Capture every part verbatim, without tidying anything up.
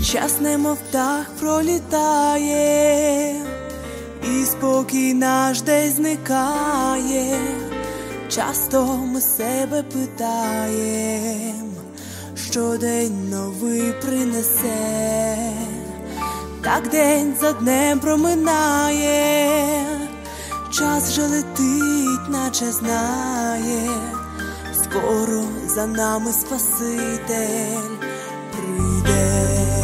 Час немов птах пролітає, і спокій наш десь зникає. Часто ми себе питаєм, що день новий принесе. Так день за днем проминає, час же летить, наче знає, скоро за нами Спаситель прийде.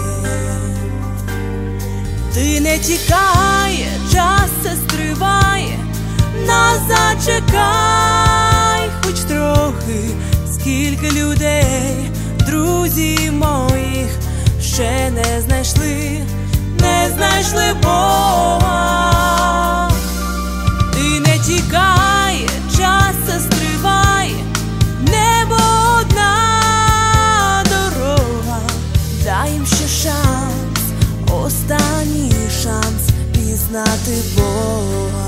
Ти не тікай, час все стриває, нас зачекай хоч трохи. Скільки людей, друзів моїх, ще не знайшли, не знайшли Бога. Ти не тікай, час все стриває, небо одна дорога. Дай їм ще шанс, останній шанс пізнати Бога.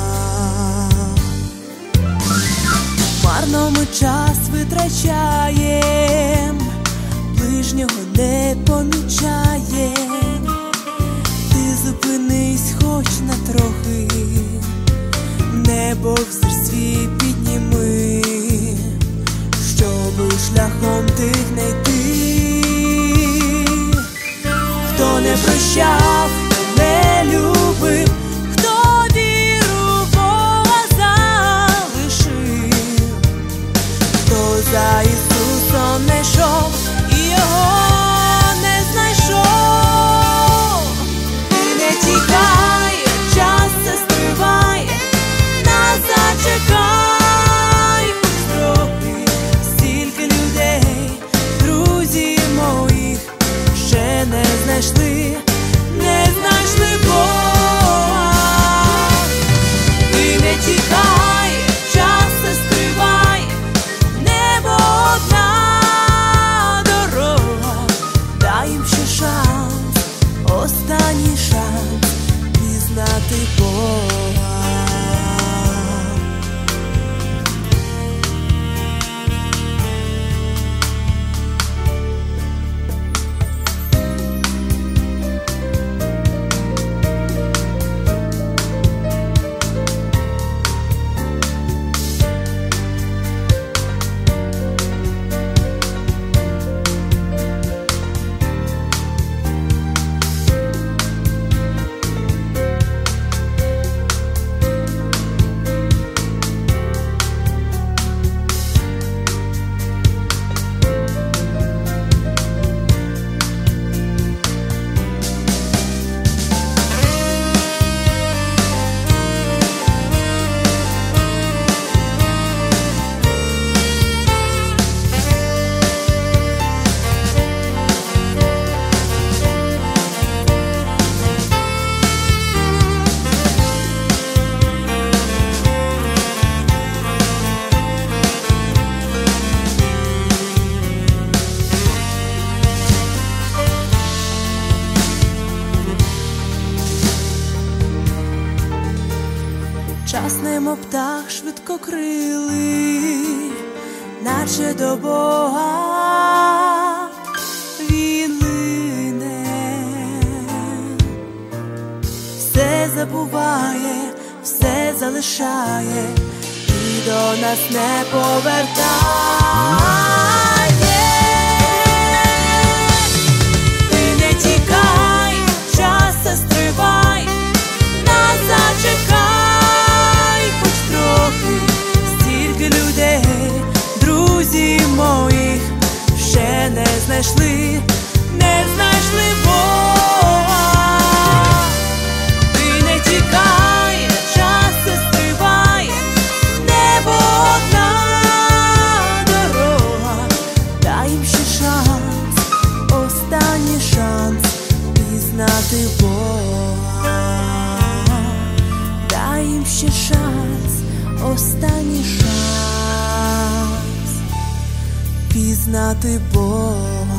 Марно ми час витрачаєм, ближнього не помічаєм. Ти зупинись хоч на трохи, небо взір свій підніми, щоби шляхом тих не йти. Хто не прощав, хто не любив, хто віру в Бога залишив, хто за Ісусом не йшов і його не знайшов. Ти не тікай, час все стриває, нас зачекай хоч трохи. Стільки людей, друзів моїх, ще не знайшли, не знайшли Бога. Ти не тікай, час все стриває, небо одна дорога. Дай їм ще шанс, останній шанс пізнати Бога. Час немов птах швидкокрилий, наче до Бога він лине. Все забуває, все залишає і до нас не повертає. Ти не тікай, час все стриває, нас зачекай хоч трохи. Стільки людей, друзів моїх, ще не знайшли, не знайшли Бога. Ти не тікай, час все стриває, небо одна дорога. Дай їм ще шанс, останній шанс пізнати Бога. Дай їм ще шанс, останній шанс пізнати Бога.